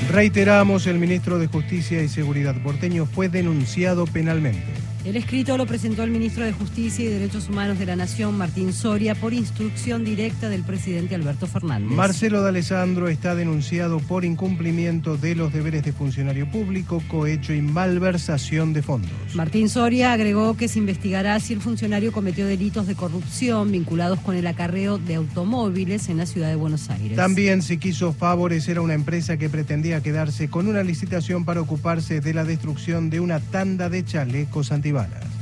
Reiteramos, el ministro de Justicia y Seguridad porteño fue denunciado penalmente. El escrito lo presentó el ministro de Justicia y Derechos Humanos de la Nación, Martín Soria, por instrucción directa del presidente Alberto Fernández. Marcelo D'Alessandro está denunciado por incumplimiento de los deberes de funcionario público, cohecho y malversación de fondos. Martín Soria agregó que se investigará si el funcionario cometió delitos de corrupción vinculados con el acarreo de automóviles en la ciudad de Buenos Aires. También se quiso favorecer a una empresa que pretendía quedarse con una licitación para ocuparse de la destrucción de una tanda de chalecos antibalas.